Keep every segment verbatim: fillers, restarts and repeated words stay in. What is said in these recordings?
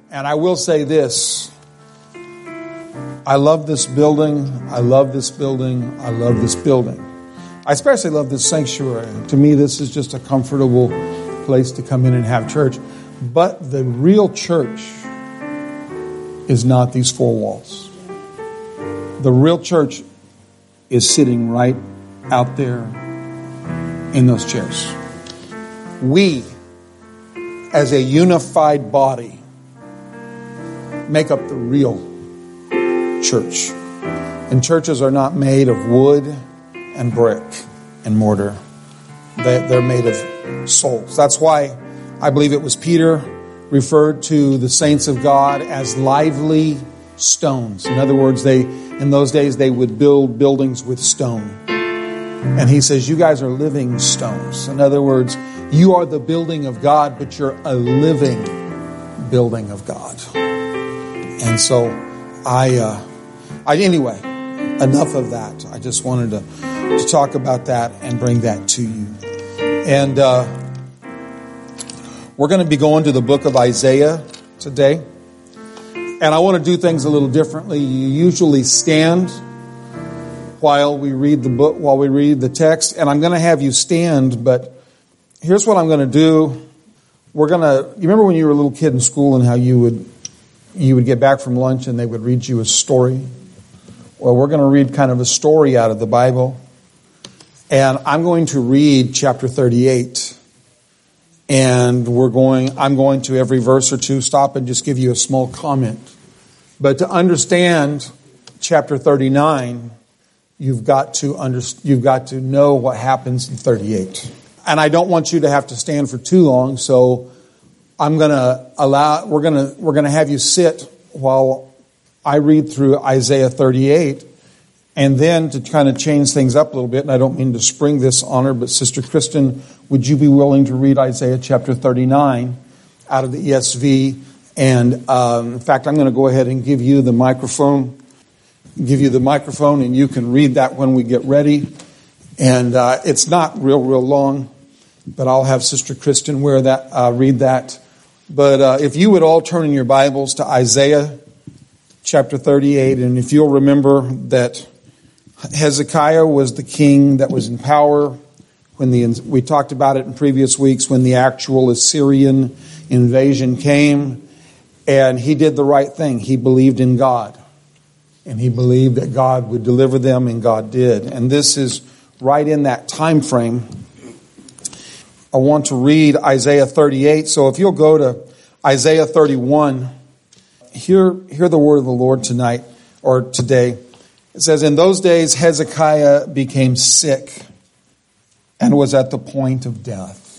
And I will say this. I love this building. I love this building. I love this building. I especially love this sanctuary. To me, this is just a comfortable place to come in and have church. But the real church is not these four walls. The real church is sitting right out there in those chairs. We, as a unified body, make up the real church. And churches are not made of wood and brick and mortar. They, they're made of souls. That's why I believe it was Peter referred to the saints of God as lively stones. In other words, they in those days they would build buildings with stone. And he says, you guys are living stones. In other words, you are the building of God, but you're a living building of God. And so I, uh, I anyway, enough of that. I just wanted to, to talk about that and bring that to you. And uh, we're going to be going to the book of Isaiah today. And I want to do things a little differently. You usually stand while we read the book, while we read the text. And I'm going to have you stand, but here's what I'm going to do. We're going to, you remember when you were a little kid in school and how you would, you would get back from lunch and they would read you a story? Well, we're going to read kind of a story out of the Bible. And I'm going to read chapter thirty-eight. And we're going, I'm going to every verse or two stop and just give you a small comment. But to understand chapter thirty-nine, you've got to under, you've got to know what happens in thirty-eight. And I don't want you to have to stand for too long, so I'm going to allow, we're going to, we're going to have you sit while I read through Isaiah thirty-eight. And then to kind of change things up a little bit, and I don't mean to spring this on her, but Sister Kristen, would you be willing to read Isaiah chapter thirty-nine out of the E S V? And um, in fact, I'm going to go ahead and give you the microphone, give you the microphone, and you can read that when we get ready. And uh, it's not real, real long, but I'll have Sister Kristen wear that, uh, read that. But uh, if you would all turn in your Bibles to Isaiah chapter thirty-eight, and if you'll remember that Hezekiah was the king that was in power when the, we talked about it in previous weeks, when the actual Assyrian invasion came, and he did the right thing. He believed in God, and he believed that God would deliver them, and God did. And this is right in that time frame. I want to read Isaiah thirty-eight. So if you'll go to Isaiah thirty-one, hear, hear the word of the Lord tonight or today. It says, in those days Hezekiah became sick and was at the point of death.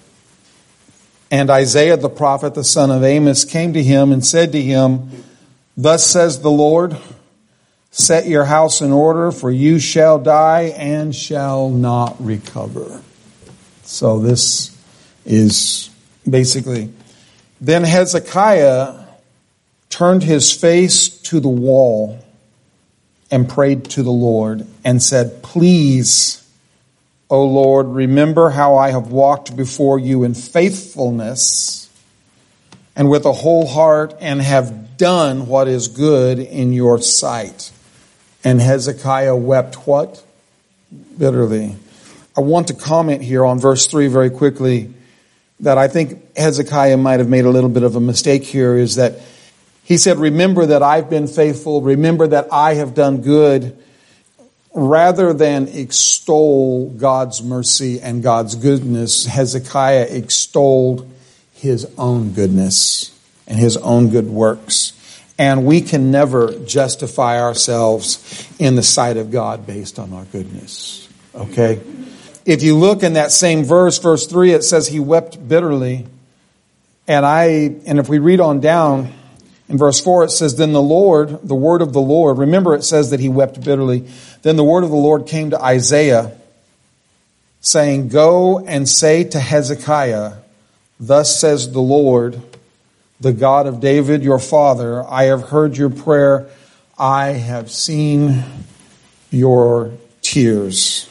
And Isaiah the prophet, the son of Amos, came to him and said to him, thus says the Lord, set your house in order, for you shall die and shall not recover. So this is basically, then Hezekiah turned his face to the wall and prayed to the Lord and said, please, O Lord, remember how I have walked before you in faithfulness and with a whole heart and have done what is good in your sight. And Hezekiah wept what? Bitterly. I want to comment here on verse three very quickly that I think Hezekiah might have made a little bit of a mistake here, is that he said, remember that I've been faithful. Remember that I have done good. Rather than extol God's mercy and God's goodness, Hezekiah extolled his own goodness and his own good works. And we can never justify ourselves in the sight of God based on our goodness. Okay? If you look in that same verse, verse three, it says he wept bitterly. And I, and if we read on down, in verse four, it says, then the Lord, the word of the Lord, remember it says that he wept bitterly. Then the word of the Lord came to Isaiah, saying, go and say to Hezekiah, thus says the Lord, the God of David, your father, I have heard your prayer. I have seen your tears.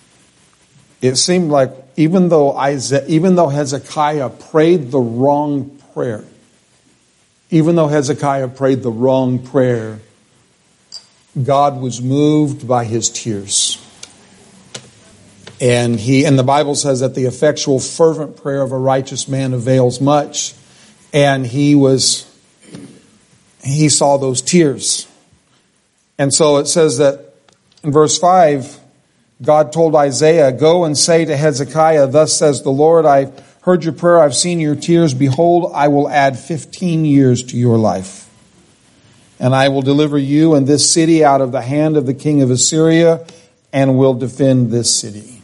It seemed like even though Isaiah, even though Hezekiah prayed the wrong prayer, Even though Hezekiah prayed the wrong prayer, God was moved by his tears. And he, and the Bible says that the effectual fervent prayer of a righteous man avails much. And he was, he saw those tears. And so it says that in verse five, God told Isaiah, "Go and say to Hezekiah, thus says the Lord, I've heard your prayer, I've seen your tears. Behold, I will add fifteen years to your life. And I will deliver you and this city out of the hand of the king of Assyria, and will defend this city.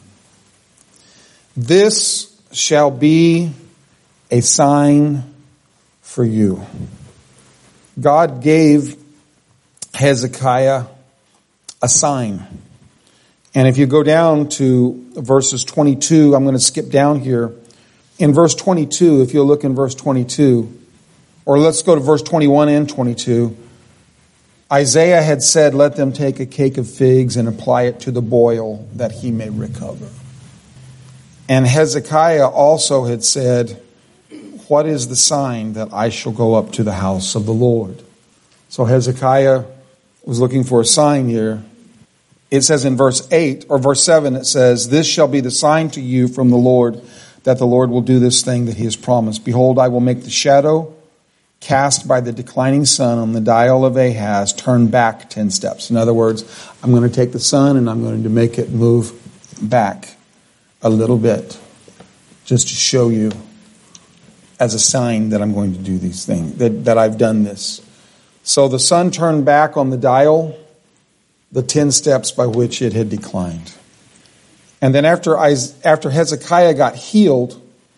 This shall be a sign for you." God gave Hezekiah a sign. And if you go down to verses twenty-two, I'm going to skip down here. In verse twenty-two, if you'll look in verse twenty-two, or let's go to verse twenty-one and twenty-two. Isaiah had said, "Let them take a cake of figs and apply it to the boil, that he may recover." And Hezekiah also had said, "What is the sign that I shall go up to the house of the Lord?" So Hezekiah was looking for a sign here. It says in verse eight or verse seven, it says, "This shall be the sign to you from the Lord, that the Lord will do this thing that he has promised. Behold, I will make the shadow cast by the declining sun on the dial of Ahaz turn back ten steps." In other words, I'm going to take the sun and I'm going to make it move back a little bit, just to show you as a sign that I'm going to do these things, that, that I've done this. So the sun turned back on the dial, the ten steps by which it had declined. And then after after Hezekiah got healed,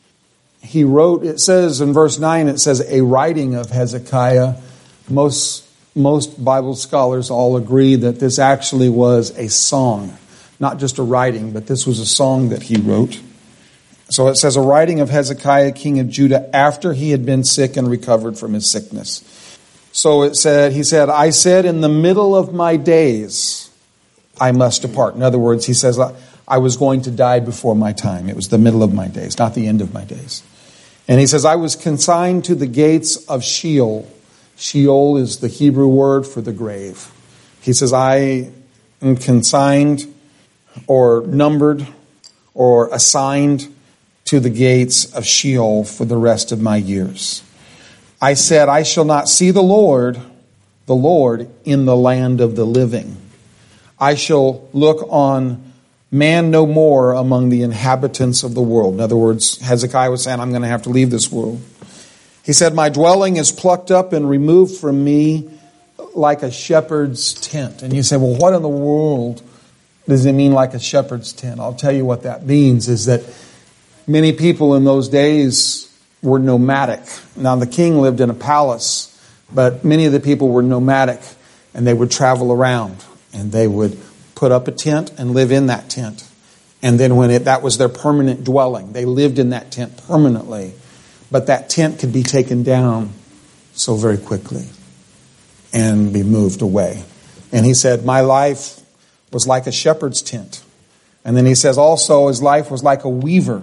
he wrote, it says in verse nine, it says a writing of Hezekiah. Most, most Bible scholars all agree that this actually was a song, not just a writing, but this was a song that he wrote. So it says a writing of Hezekiah, king of Judah, after he had been sick and recovered from his sickness. So it said, he said, "I said in the middle of my days, I must depart." In other words, he says, I was going to die before my time. It was the middle of my days, not the end of my days. And he says, "I was consigned to the gates of Sheol." Sheol is the Hebrew word for the grave. He says, "I am consigned or numbered or assigned to the gates of Sheol for the rest of my years. I said, I shall not see the Lord, the Lord in the land of the living. I shall look on man no more among the inhabitants of the world." In other words, Hezekiah was saying, I'm going to have to leave this world. He said, "My dwelling is plucked up and removed from me like a shepherd's tent." And you say, well, what in the world does it mean like a shepherd's tent? I'll tell you what that means is that many people in those days were nomadic. Now, the king lived in a palace, but many of the people were nomadic, and they would travel around, and they would put up a tent and live in that tent. And then when it, that was their permanent dwelling, they lived in that tent permanently. But that tent could be taken down so very quickly and be moved away. And he said, my life was like a shepherd's tent. And then he says also his life was like a weaver.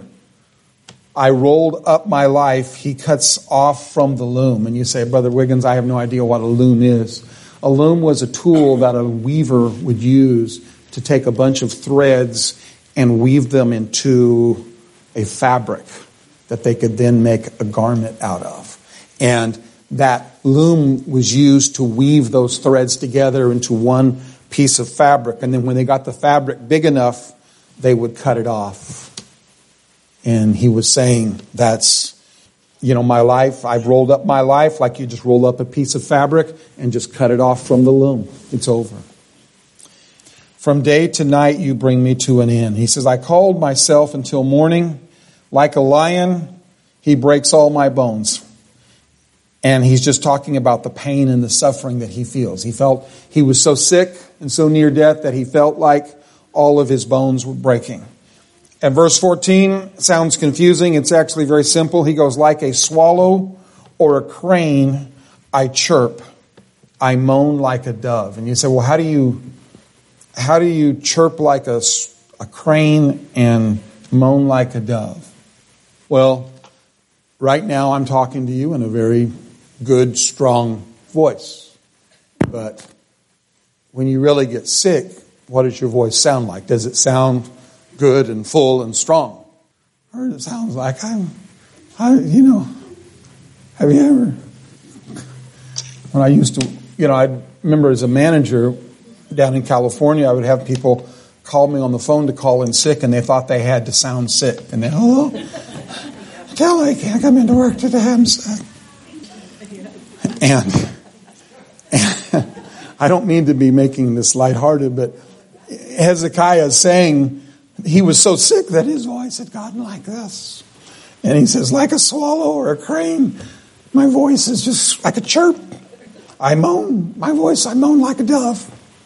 I rolled up my life. He cuts off from the loom. And you say, Brother Wiggins, I have no idea what a loom is. A loom was a tool that a weaver would use to take a bunch of threads and weave them into a fabric that they could then make a garment out of. And that loom was used to weave those threads together into one piece of fabric. And then when they got the fabric big enough, they would cut it off. And he was saying, that's, you know, my life. I've rolled up my life like you just roll up a piece of fabric and just cut it off from the loom. It's over. From day to night you bring me to an end. He says, I called myself until morning. Like a lion, he breaks all my bones. And he's just talking about the pain and the suffering that he feels. He felt he was so sick and so near death that he felt like all of his bones were breaking. And verse fourteen sounds confusing. It's actually very simple. He goes, like a swallow or a crane, I chirp. I moan like a dove. And you say, well, how do you, how do you chirp like a, a crane and moan like a dove? Well, right now I'm talking to you in a very good, strong voice. But when you really get sick, what does your voice sound like? Does it sound good and full and strong? Or it sounds like I'm, I, you know, have you ever, when I used to, you know, I remember as a manager down in California, I would have people call me on the phone to call in sick, and they thought they had to sound sick. And they, hello, Kelly, can I come into work today? I'm sick. And, and I don't mean to be making this lighthearted, but Hezekiah is saying he was so sick that his voice had gotten like this. And he says, like a swallow or a crane, my voice is just like a chirp. I moan, my voice, I moan like a dove.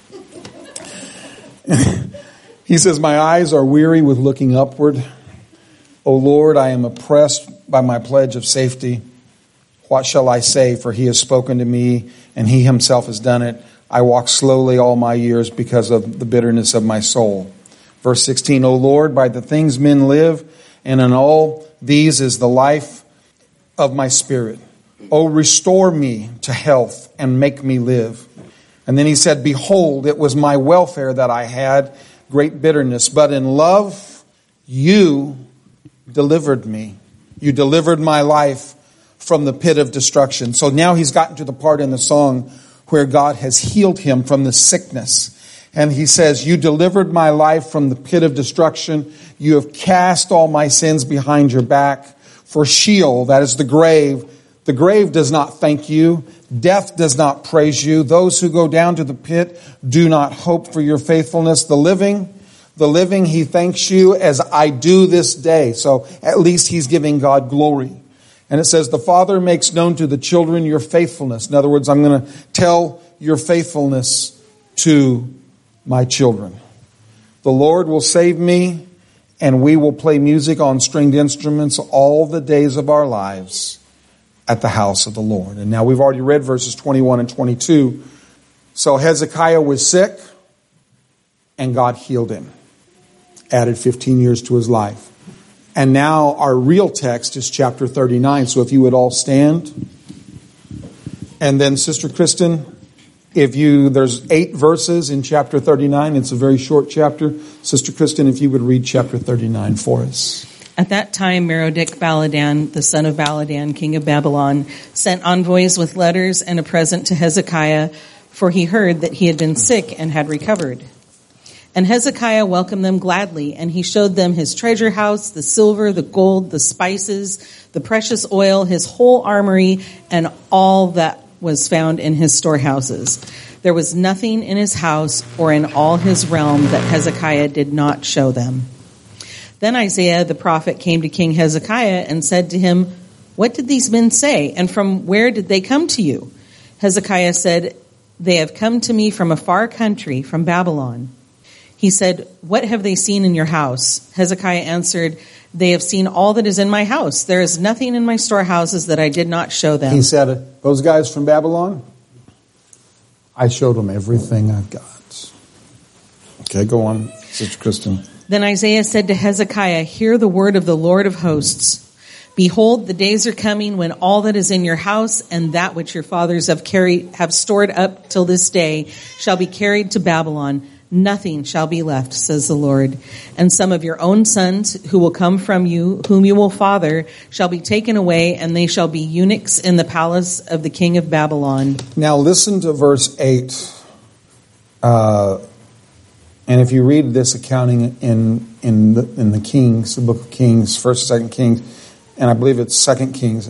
He says, my eyes are weary with looking upward. O Lord, I am oppressed by my pledge of safety. What shall I say? For he has spoken to me, and he himself has done it. I walk slowly all my years because of the bitterness of my soul. Verse sixteen, O Lord, by the things men live, and in all these is the life of my spirit. O restore me to health and make me live. And then he said, behold, it was my welfare that I had great bitterness, but in love you delivered me. You delivered my life from the pit of destruction. So now he's gotten to the part in the song where God has healed him from the sickness. And he says, you delivered my life from the pit of destruction. You have cast all my sins behind your back. For Sheol, that is the grave, the grave does not thank you. Death does not praise you. Those who go down to the pit do not hope for your faithfulness. The living, the living, he thanks you as I do this day. So at least he's giving God glory. And it says, the Father makes known to the children your faithfulness. In other words, I'm going to tell your faithfulness to my children. The Lord will save me, and we will play music on stringed instruments all the days of our lives at the house of the Lord. And now we've already read verses twenty-one and twenty-two. So Hezekiah was sick, and God healed him. Added fifteen years to his life. And now our real text is chapter thirty-nine. So if you would all stand. And then Sister Kristen, if you, there's eight verses in chapter thirty-nine. It's a very short chapter. Sister Kristen, if you would read chapter thirty-nine for us. At that time, Merodach-Baladan, the son of Baladan, king of Babylon, sent envoys with letters and a present to Hezekiah, for he heard that he had been sick and had recovered. And Hezekiah welcomed them gladly, and he showed them his treasure house, the silver, the gold, the spices, the precious oil, his whole armory, and all that was found in his storehouses. There was nothing in his house or in all his realm that Hezekiah did not show them. Then Isaiah the prophet came to King Hezekiah and said to him, what did these men say, and from where did they come to you? Hezekiah said, they have come to me from a far country, from Babylon. He said, what have they seen in your house? Hezekiah answered, they have seen all that is in my house. There is nothing in my storehouses that I did not show them. He said, those guys from Babylon, I showed them everything I've got. Okay, go on, Sister Kristen. Then Isaiah said to Hezekiah, hear the word of the Lord of hosts. Behold, the days are coming when all that is in your house and that which your fathers have carried, have stored up till this day shall be carried to Babylon. Nothing shall be left, says the Lord. And some of your own sons who will come from you, whom you will father, shall be taken away, and they shall be eunuchs in the palace of the king of Babylon. Now listen to verse eight. Uh, and if you read this accounting in in the, in the Kings, the book of Kings, First and Second Kings, and I believe it's Second Kings,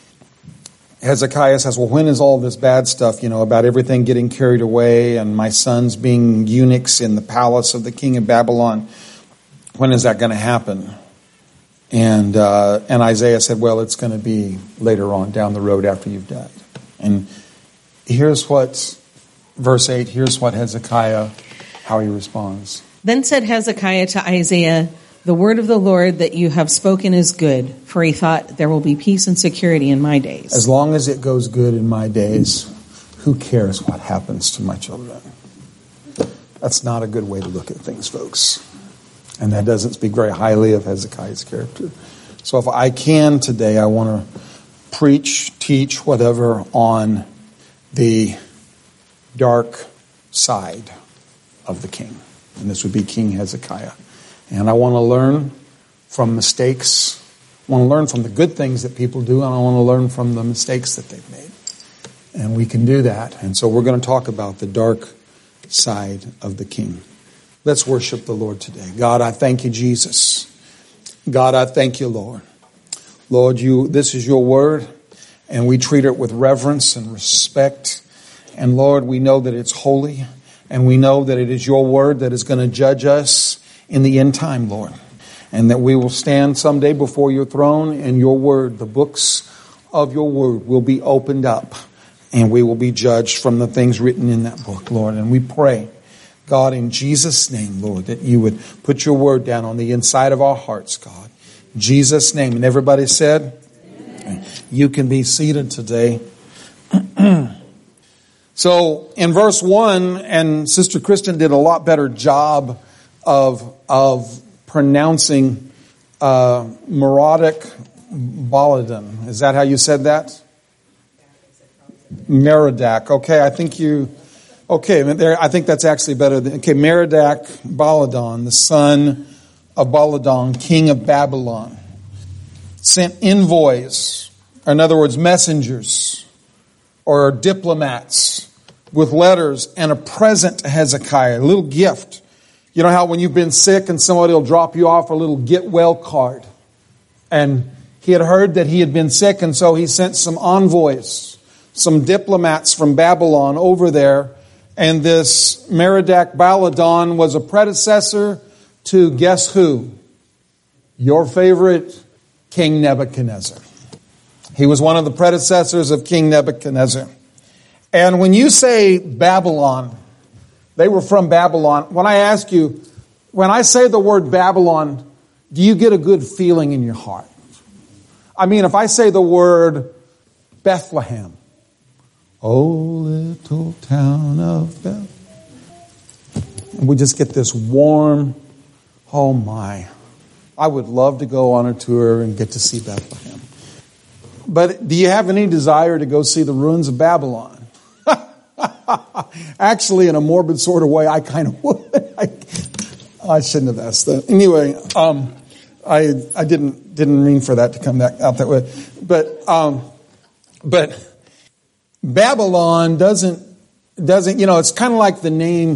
Hezekiah says, well, when is all this bad stuff, you know, about everything getting carried away and my sons being eunuchs in the palace of the king of Babylon? When is that going to happen? And uh, and Isaiah said, well, it's going to be later on down the road after you've died. And here's what, verse eight, here's what Hezekiah, how he responds. Then said Hezekiah to Isaiah, the word of the Lord that you have spoken is good, for he thought there will be peace and security in my days. As long as it goes good in my days, who cares what happens to my children? That's not a good way to look at things, folks. And that doesn't speak very highly of Hezekiah's character. So if I can today, I want to preach, teach, whatever, on the dark side of the king. And this would be King Hezekiah. And I want to learn from mistakes. I want to learn from the good things that people do, and I want to learn from the mistakes that they've made. And we can do that. And so we're going to talk about the dark side of the king. Let's worship the Lord today. God, I thank you, Jesus. God, I thank you, Lord. Lord, you, this is your word, and we treat it with reverence and respect. And Lord, we know that it's holy, and we know that it is your word that is going to judge us in the end time, Lord. And that we will stand someday before your throne, and your word, the books of your word, will be opened up, and we will be judged from the things written in that book, Lord. And we pray, God, in Jesus' name, Lord, that you would put your word down on the inside of our hearts, God. In Jesus' name. And everybody said, amen. You can be seated today. So in verse one, and Sister Kristen did a lot better job of, of pronouncing uh, Merodach Baladan. Is that how you said that? Merodach. Okay, I think you... Okay, there, I think that's actually better than... Okay, Merodach Baladan, the son of Baladan, king of Babylon, sent envoys, in other words, messengers, or diplomats, with letters and a present to Hezekiah, a little gift. You know how when you've been sick and somebody will drop you off a little get well card? And he had heard that he had been sick, and so he sent some envoys, some diplomats from Babylon over there. And this Merodach Baladan was a predecessor to guess who? Your favorite, King Nebuchadnezzar. He was one of the predecessors of King Nebuchadnezzar. And when you say Babylon, they were from Babylon. When I ask you, when I say the word Babylon, do you get a good feeling in your heart? I mean, if I say the word Bethlehem, oh, little town of Bethlehem, and we just get this warm, oh my, I would love to go on a tour and get to see Bethlehem. But do you have any desire to go see the ruins of Babylon? Actually, in a morbid sort of way, I kind of would. I, I shouldn't have asked that. Anyway, um, I I didn't didn't mean for that to come that, out that way. But um, but Babylon doesn't doesn't you know it's kind of like the name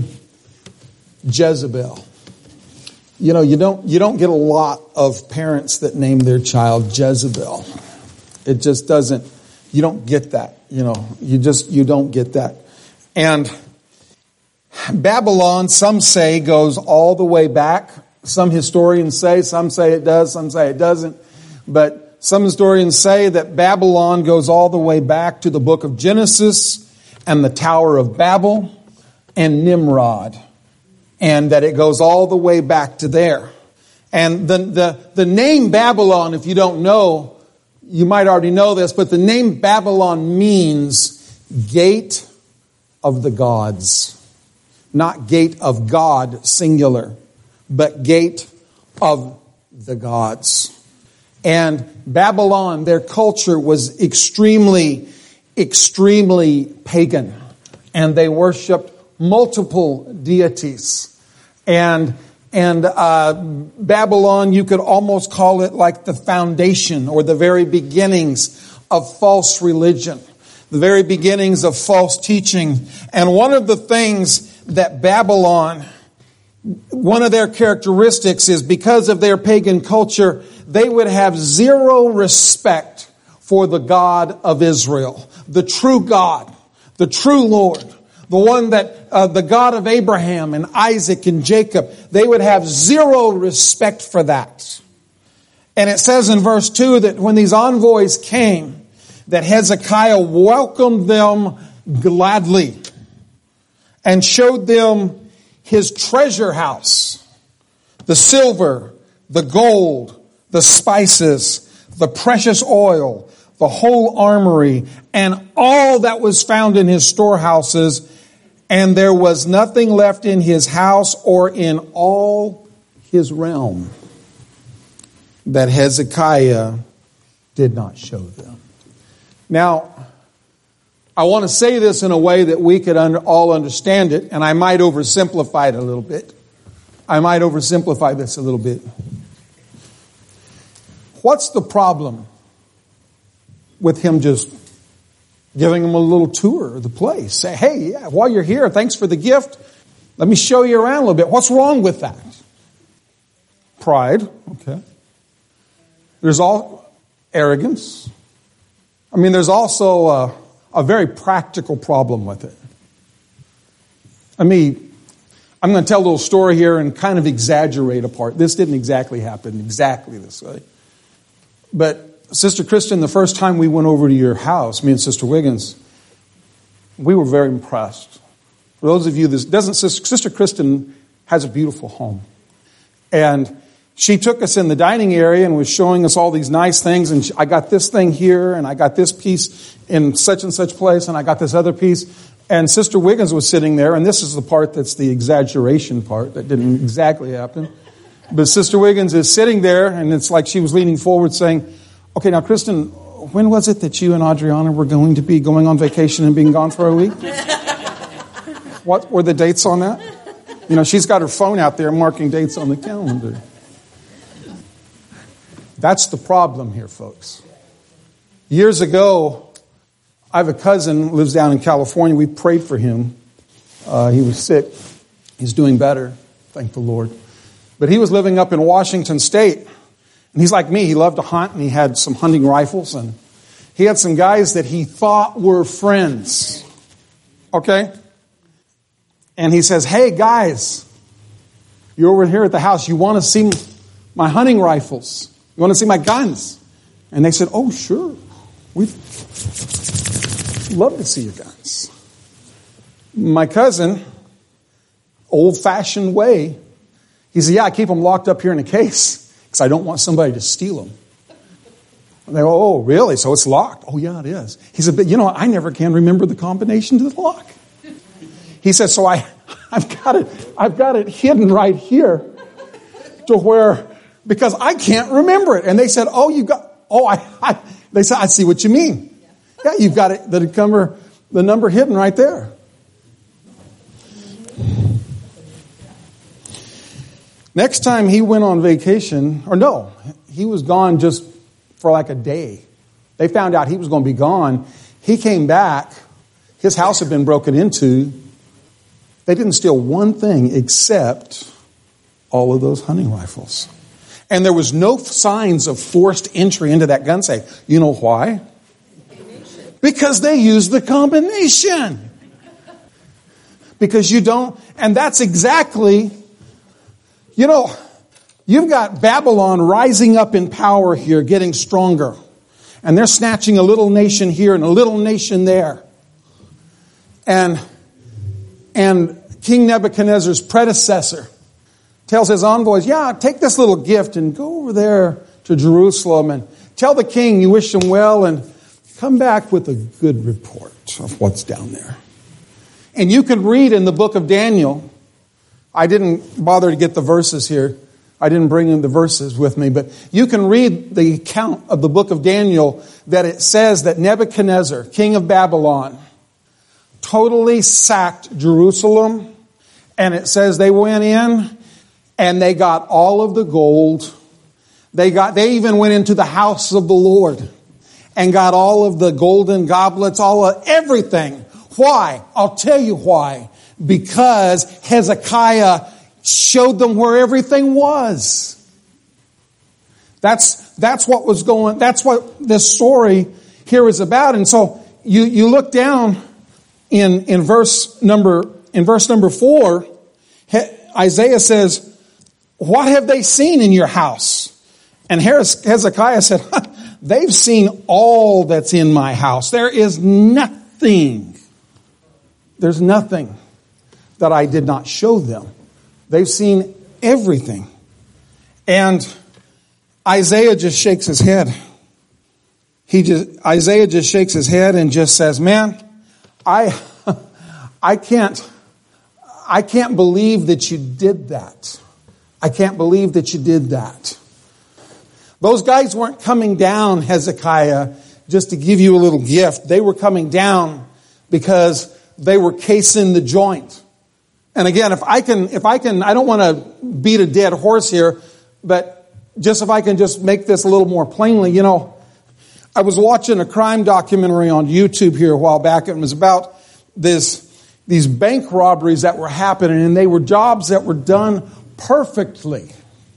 Jezebel. You know you don't you don't get a lot of parents that name their child Jezebel. It just doesn't. You don't get that. You know you just you don't get that. And Babylon, some say, goes all the way back. Some historians say, some say it does, some say it doesn't. But some historians say that Babylon goes all the way back to the book of Genesis and the Tower of Babel and Nimrod. And that it goes all the way back to there. And the, the, the name Babylon, if you don't know, you might already know this, but the name Babylon means gate of the gods. Not gate of God, singular, but gate of the gods. And Babylon, their culture was extremely, extremely pagan. And they worshipped multiple deities. And and uh, Babylon, you could almost call it like the foundation or the very beginnings of false religion. The very beginnings of false teaching. And one of the things that Babylon, one of their characteristics is because of their pagan culture, they would have zero respect for the God of Israel, the true God, the true Lord, the one that, uh, the God of Abraham and Isaac and Jacob. They would have zero respect for that. And it says in verse two that when these envoys came, that Hezekiah welcomed them gladly and showed them his treasure house, the silver, the gold, the spices, the precious oil, the whole armory, and all that was found in his storehouses. And there was nothing left in his house or in all his realm that Hezekiah did not show them. Now, I want to say this in a way that we could under, all understand it, and I might oversimplify it a little bit. I might oversimplify this a little bit. What's the problem with him just giving him a little tour of the place? Say, hey, yeah, while you're here, thanks for the gift. Let me show you around a little bit. What's wrong with that? Pride, okay. There's all arrogance. I mean, there's also a, a very practical problem with it. I mean, I'm going to tell a little story here and kind of exaggerate a part. This didn't exactly happen exactly this way. But Sister Kristen, the first time we went over to your house, me and Sister Wiggins, we were very impressed. For those of you, this doesn't, Sister, Sister Kristen has a beautiful home. And she took us in the dining area and was showing us all these nice things. And she, I got this thing here, and I got this piece in such and such place, and I got this other piece. And Sister Wiggins was sitting there, and this is the part that's the exaggeration part that didn't exactly happen. But Sister Wiggins is sitting there, and it's like she was leaning forward saying, okay, now, Kristen, when was it that you and Adriana were going to be going on vacation and being gone for a week? What were the dates on that? You know, she's got her phone out there marking dates on the calendar. That's the problem here, folks. Years ago, I have a cousin who lives down in California. We prayed for him. Uh, he was sick. He's doing better, thank the Lord. But he was living up in Washington State. And he's like me. He loved to hunt, and he had some hunting rifles. And he had some guys that he thought were friends. Okay? And he says, hey, guys, you're over here at the house. You want to see my hunting rifles? You want to see my guns? And they said, oh, sure. We'd love to see your guns. My cousin, old-fashioned way, he said, yeah, I keep them locked up here in a case because I don't want somebody to steal them. And they go, oh, really? So it's locked? Oh, yeah, it is. He said, but you know, I never can remember the combination to the lock. He said, so I, I've got it, I've got it hidden right here to where, because I can't remember it. And they said, oh, you got, oh, I, I they said, I see what you mean. Yeah, you've got it, the number, the number hidden right there. Next time he went on vacation, or no, he was gone just for like a day. They found out he was going to be gone. He came back. His house had been broken into. They didn't steal one thing except all of those hunting rifles. And there was no signs of forced entry into that gun safe. You know why? Because they used the combination. Because you don't, and that's exactly, you know, you've got Babylon rising up in power here, getting stronger. And they're snatching a little nation here and a little nation there. And And King Nebuchadnezzar's predecessor tells his envoys, yeah, take this little gift and go over there to Jerusalem and tell the king you wish him well and come back with a good report of what's down there. And you can read in the book of Daniel. I didn't bother to get the verses here. I didn't bring in the verses with me, but you can read the account of the book of Daniel that it says that Nebuchadnezzar, king of Babylon, totally sacked Jerusalem, and it says they went in and they got all of the gold. They got, they even went into the house of the Lord and got all of the golden goblets, all of everything. Why? I'll tell you why. Because Hezekiah showed them where everything was. That's, that's what was going, that's what this story here is about. And so you, you look down In in verse number in verse number four, Isaiah says, "What have they seen in your house?" And Hezekiah said, "They've seen all that's in my house. There is nothing. There's nothing that I did not show them. They've seen everything." And Isaiah just shakes his head. He just Isaiah just shakes his head and just says, "Man, I, I can't, I can't believe that you did that. I can't believe that you did that. Those guys weren't coming down, Hezekiah, just to give you a little gift, they were coming down because they were casing the joint. And again, if I can, if I can, I don't want to beat a dead horse here, but just if I can just make this a little more plainly, you know, I was watching a crime documentary on YouTube here a while back. It was about this, these bank robberies that were happening, and they were jobs that were done perfectly.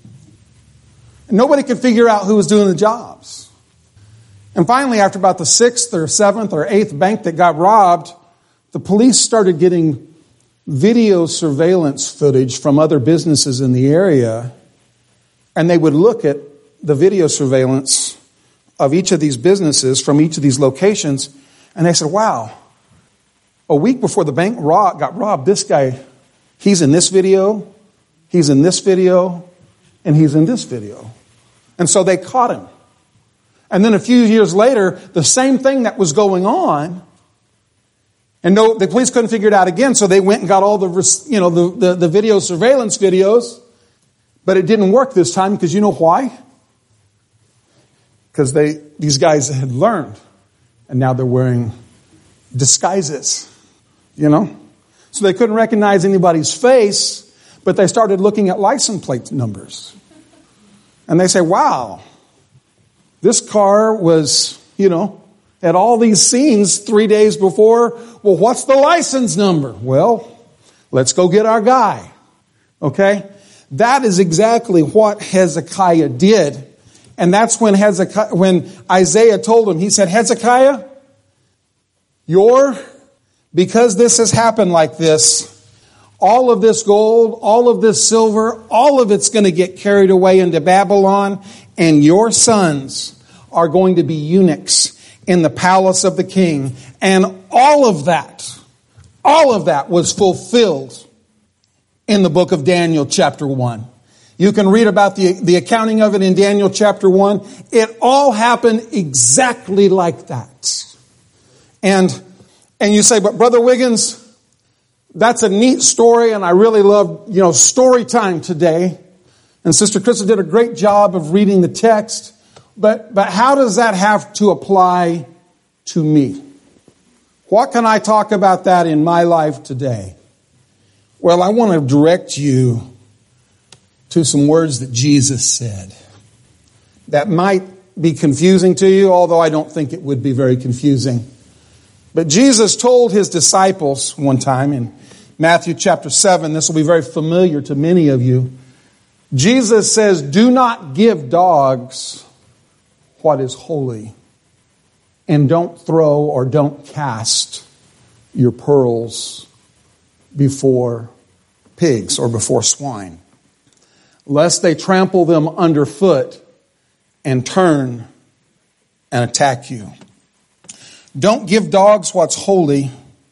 And nobody could figure out who was doing the jobs. And finally, after about the sixth or seventh or eighth bank that got robbed, the police started getting video surveillance footage from other businesses in the area, and they would look at the video surveillance of each of these businesses from each of these locations, and they said, wow, a week before the bank rob- got robbed, this guy, he's in this video, he's in this video, and he's in this video. And so they caught him. And then a few years later, the same thing that was going on, and no, the police couldn't figure it out again, so they went and got all the, you know, the, the, the video surveillance videos, but it didn't work this time because you know why? Because they, these guys had learned, and now they're wearing disguises, you know? So they couldn't recognize anybody's face, but they started looking at license plate numbers. And they say, wow, this car was, you know, had all these scenes three days before. Well, what's the license number? Well, let's go get our guy. Okay? That is exactly what Hezekiah did. And that's when Hezekiah, when Isaiah told him, he said, Hezekiah, you're, because this has happened like this, all of this gold, all of this silver, all of it's going to get carried away into Babylon, and your sons are going to be eunuchs in the palace of the king. And all of that, all of that was fulfilled in the book of Daniel chapter one. You can read about the, the accounting of it in Daniel chapter one. It all happened exactly like that. And, and you say, but Brother Wiggins, that's a neat story, and I really love, you know, story time today. And Sister Krista did a great job of reading the text. But, but how does that have to apply to me? What can I talk about that in my life today? Well, I want to direct you to some words that Jesus said that might be confusing to you, although I don't think it would be very confusing. But Jesus told his disciples one time in Matthew chapter seven, this will be very familiar to many of you. Jesus says, do not give dogs what is holy, and don't throw or don't cast your pearls before pigs or before swine, lest they trample them underfoot and turn and attack you. Don't give dogs what's holy.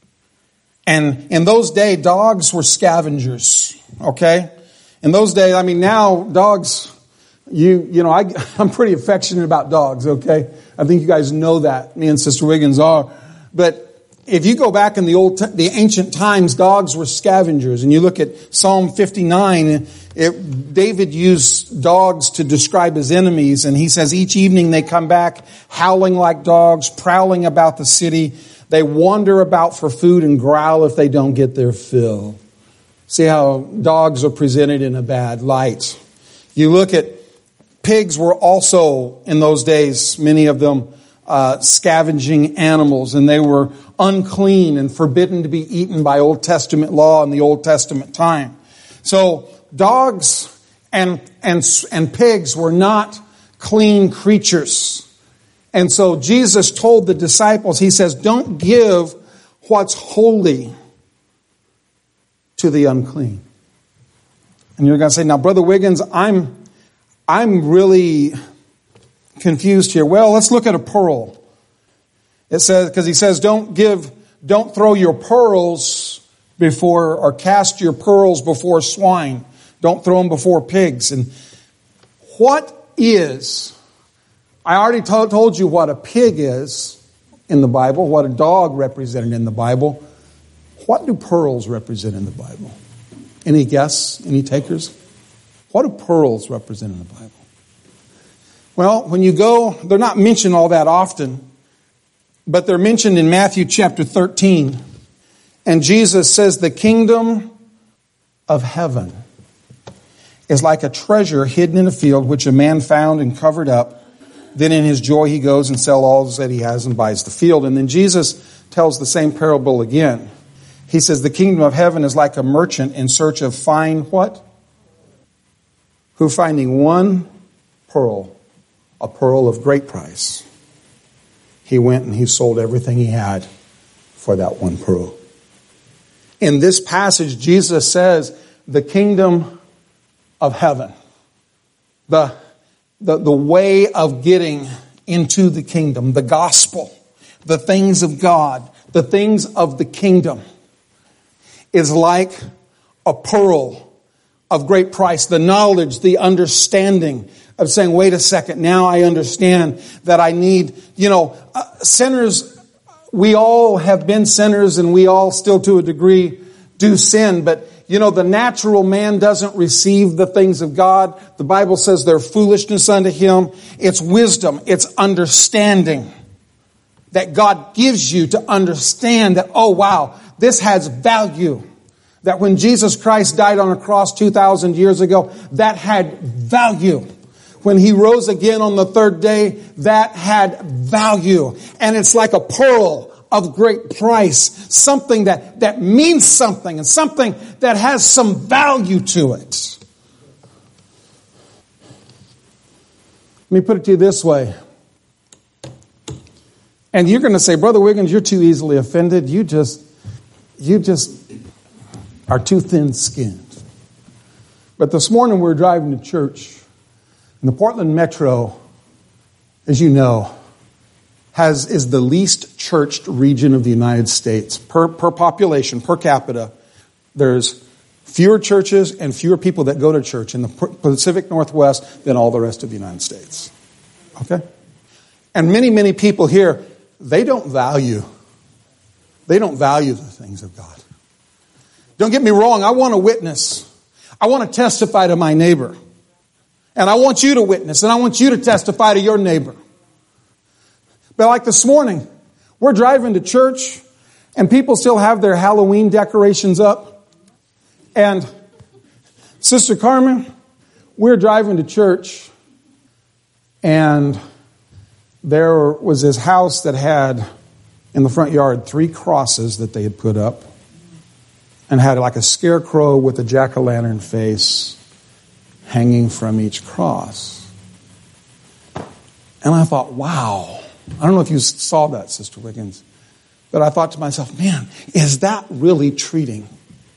And in those days, dogs were scavengers, okay? In those days, I mean, now dogs, you you know, I, I'm pretty affectionate about dogs, okay? I think you guys know that. Me and Sister Wiggins are. But if you go back in the old, the ancient times, dogs were scavengers. And you look at Psalm fifty-nine, it, David used dogs to describe his enemies. And he says each evening they come back howling like dogs, prowling about the city. They wander about for food and growl if they don't get their fill. See how dogs are presented in a bad light. You look at pigs were also, in those days, many of them, uh, scavenging animals, and they were unclean and forbidden to be eaten by Old Testament law in the Old Testament time. So dogs and, and, and pigs were not clean creatures. And so Jesus told the disciples, he says, don't give what's holy to the unclean. And you're going to say, now, Brother Wiggins, I'm, I'm really confused here. Well, let's look at a pearl. It says, because he says, don't give, don't throw your pearls before, or cast your pearls before swine. Don't throw them before pigs. And what is, I already to- told you what a pig is in the Bible, what a dog represented in the Bible. What do pearls represent in the Bible? Any guess? Any takers? What do pearls represent in the Bible? Well, when you go, they're not mentioned all that often, but they're mentioned in Matthew chapter thirteen. And Jesus says the kingdom of heaven is like a treasure hidden in a field, which a man found and covered up. Then in his joy he goes and sells all that he has and buys the field. And then Jesus tells the same parable again. He says the kingdom of heaven is like a merchant in search of fine what? Who finding one pearl, a pearl of great price, he went and he sold everything he had for that one pearl. In this passage, Jesus says the kingdom of heaven, the, the, the way of getting into the kingdom, the gospel, the things of God, the things of the kingdom, is like a pearl of great price. The knowledge, the understanding of saying, wait a second, now I understand that I need, you know, uh, sinners, we all have been sinners and we all still to a degree do sin, but you know, the natural man doesn't receive the things of God. The Bible says they're foolishness unto him. It's wisdom, it's understanding that God gives you to understand that, oh wow, this has value. That when Jesus Christ died on a cross two thousand years ago, that had value. When he rose again on the third day, that had value. And it's like a pearl of great price. Something that, that means something and something that has some value to it. Let me put it to you this way. And you're going to say, Brother Wiggins, you're too easily offended. You just, you just are too thin-skinned. But this morning we were driving to church. And the Portland Metro, as you know, has is the least churched region of the United States. Per, per population, per capita, there's fewer churches and fewer people that go to church in the Pacific Northwest than all the rest of the United States. Okay? And many, many people here, they don't value, they don't value the things of God. Don't get me wrong, I want to witness. I want to testify to my neighbor. And I want you to witness, and I want you to testify to your neighbor. But like this morning, we're driving to church, and people still have their Halloween decorations up. And Sister Carmen, we're driving to church, and there was this house that had in the front yard three crosses that they had put up, and had like a scarecrow with a jack-o'-lantern face hanging from each cross. And I thought, wow. I don't know if you saw that, Sister Wiggins. But I thought to myself, man, is that really treating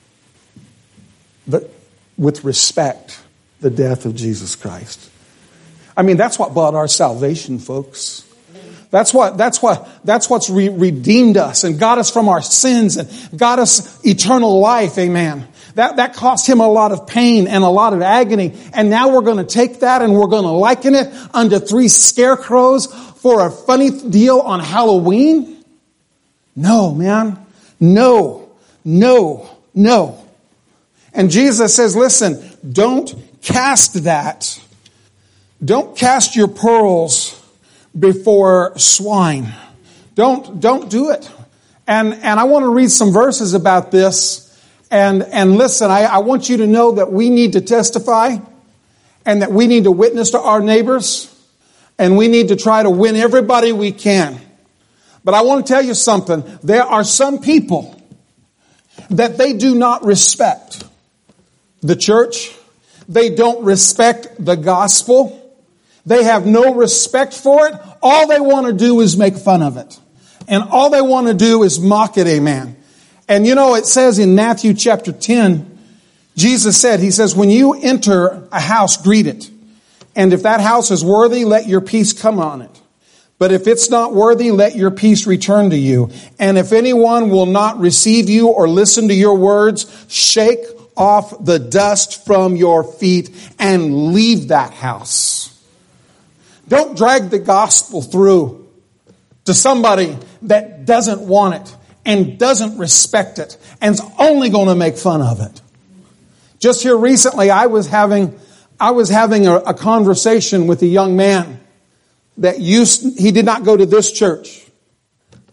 the, with respect the death of Jesus Christ? I mean, that's what bought our salvation, folks. That's what, that's what, that's what's re- redeemed us and got us from our sins and got us eternal life. Amen. That, that cost him a lot of pain and a lot of agony. And now we're going to take that and we're going to liken it unto three scarecrows for a funny deal on Halloween? No, man. No, no, no. And Jesus says, listen, don't cast that. Don't cast your pearls before swine. Don't, don't do it. And, and I want to read some verses about this. And, and listen, I, I want you to know that we need to testify and that we need to witness to our neighbors and we need to try to win everybody we can. But I want to tell you something. There are some people that they do not respect the church. They don't respect the gospel. They have no respect for it. All they want to do is make fun of it. And all they want to do is mock it, amen. And you know, it says in Matthew chapter ten, Jesus said, he says, when you enter a house, greet it. And if that house is worthy, let your peace come on it. But if it's not worthy, let your peace return to you. And if anyone will not receive you or listen to your words, shake off the dust from your feet and leave that house. Don't drag the gospel through to somebody that doesn't want it and doesn't respect it and is only going to make fun of it. Just here recently, I was having, I was having a, a conversation with a young man that used, he did not go to this church,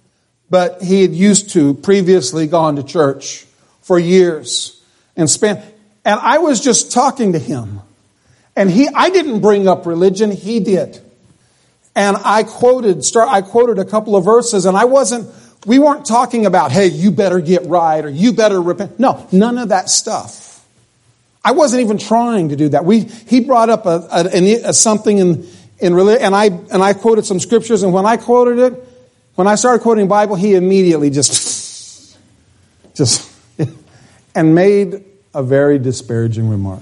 but he had used to previously gone to church for years and spent, and I was just talking to him. And he, I didn't bring up religion, he did. And I quoted, start, I quoted a couple of verses, and I wasn't, we weren't talking about, hey, you better get right, or you better repent. No, none of that stuff. I wasn't even trying to do that. We, he brought up a, a, a something in, in religion, and I, and I quoted some scriptures, and when I quoted it, when I started quoting the Bible, he immediately just, just, and made a very disparaging remark.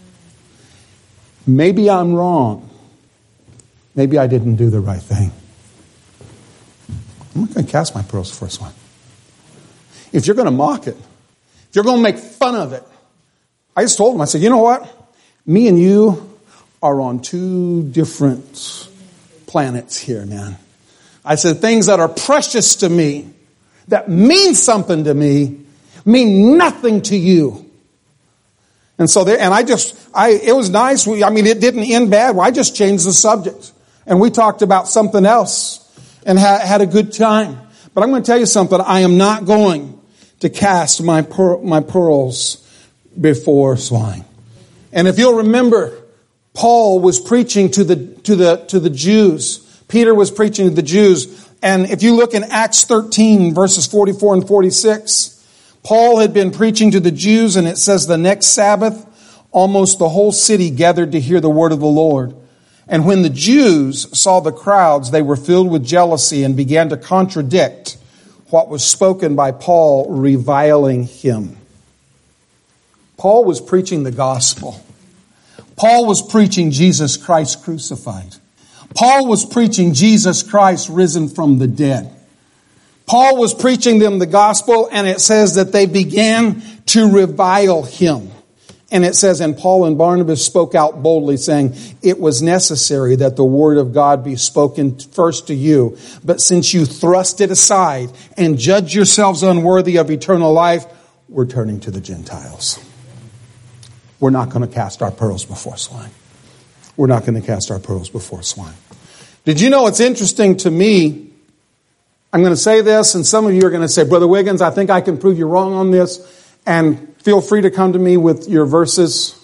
Maybe I'm wrong. Maybe I didn't do the right thing. I'm not going to cast my pearls before swine. If you're going to mock it, if you're going to make fun of it, I just told him, I said, you know what? Me and you are on two different planets here, man. I said, things that are precious to me, that mean something to me, mean nothing to you. And so there, and I just, I, it was nice. We, I mean, it didn't end bad. Well, I just changed the subject. And we talked about something else and ha- had a good time. But I'm going to tell you something. I am not going to cast my per- my pearls before swine. And if you'll remember, Paul was preaching to the, to the, to the Jews. Peter was preaching to the Jews. And if you look in Acts thirteen, verses forty-four and forty-six, Paul had been preaching to the Jews, and it says the next Sabbath, almost the whole city gathered to hear the word of the Lord. And when the Jews saw the crowds, they were filled with jealousy and began to contradict what was spoken by Paul, reviling him. Paul was preaching the gospel. Paul was preaching Jesus Christ crucified. Paul was preaching Jesus Christ risen from the dead. Paul was preaching them the gospel, and it says that they began to revile him. And it says, and Paul and Barnabas spoke out boldly, saying, it was necessary that the word of God be spoken first to you. But since you thrust it aside and judge yourselves unworthy of eternal life, we're turning to the Gentiles. We're not going to cast our pearls before swine. We're not going to cast our pearls before swine. Did you know it's interesting to me? I'm going to say this, and some of you are going to say, Brother Wiggins, I think I can prove you wrong on this. And feel free to come to me with your verses.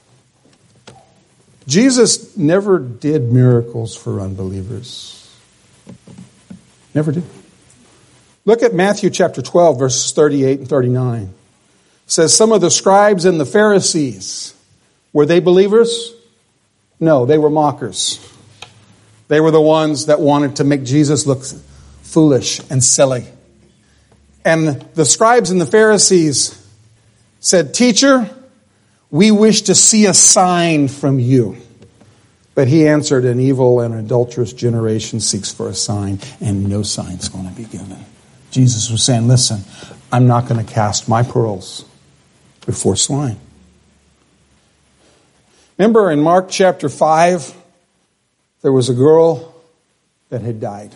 Jesus never did miracles for unbelievers. Never did. Look at Matthew chapter twelve, verses thirty-eight and thirty-nine. It says, some of the scribes and the Pharisees, were they believers? No, they were mockers. They were the ones that wanted to make Jesus look foolish and silly. And the scribes and the Pharisees said, teacher, we wish to see a sign from you. But he answered, an evil and adulterous generation seeks for a sign, and no sign's going to be given. Jesus was saying, listen, I'm not going to cast my pearls before swine. Remember in Mark chapter five, there was a girl that had died.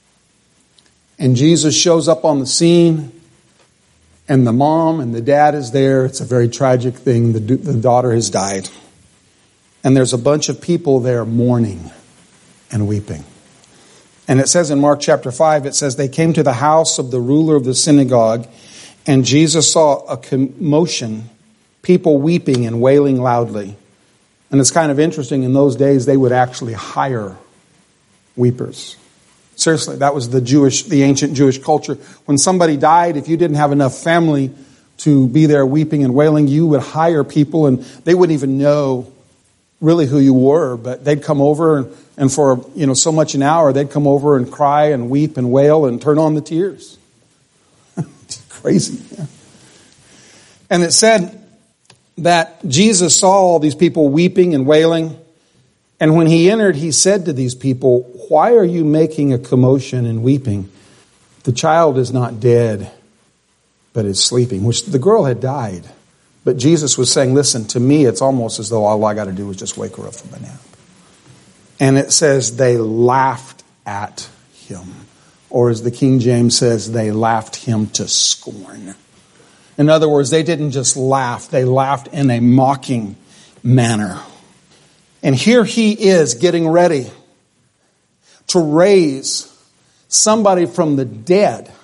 And Jesus shows up on the scene, and the mom and the dad is there. It's a very tragic thing. The, the daughter has died. And there's a bunch of people there mourning and weeping. And it says in Mark chapter five, it says, they came to the house of the ruler of the synagogue, and Jesus saw a commotion, people weeping and wailing loudly. And it's kind of interesting, in those days, they would actually hire weepers. Seriously, that was the Jewish, the ancient Jewish culture. When somebody died, if you didn't have enough family to be there weeping and wailing, you would hire people, and they wouldn't even know really who you were, but they'd come over, and, and for, you know, so much an hour, they'd come over and cry and weep and wail and turn on the tears. It's crazy. Yeah. And it said that Jesus saw all these people weeping and wailing, and when he entered, he said to these people, why are you making a commotion and weeping? The child is not dead, but is sleeping, which the girl had died. But Jesus was saying, listen, to me, it's almost as though all I got to do is just wake her up from a nap. And it says they laughed at him. Or as the King James says, they laughed him to scorn. In other words, they didn't just laugh. They laughed in a mocking manner. And here he is getting ready to raise somebody from the dead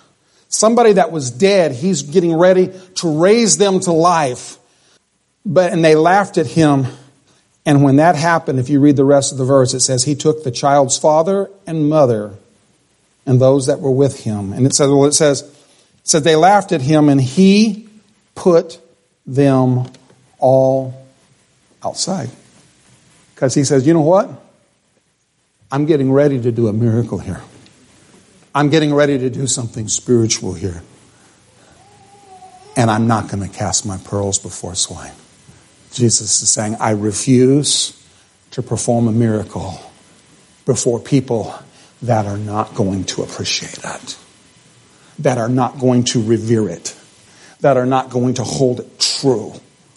Somebody that was dead, he's getting ready to raise them to life. But and they laughed at him. And when that happened, if you read the rest of the verse, it says he took the child's father and mother and those that were with him. And it says, well, it says, it says they laughed at him and he put them all outside. Because he says, you know what? I'm getting ready to do a miracle here. I'm getting ready to do something spiritual here. And I'm not going to cast my pearls before swine. Jesus is saying, I refuse to perform a miracle before people that are not going to appreciate it, that are not going to revere it, that are not going to hold it true.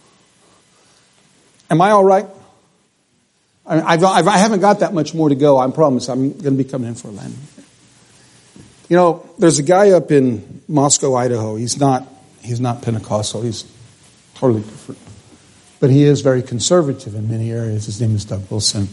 Am I all right? I, I've, I've, I haven't got that much more to go. I promise I'm going to be coming in for a landing. You know, there's a guy up in Moscow, Idaho. He's not, he's not Pentecostal. He's totally different. But he is very conservative in many areas. His name is Doug Wilson.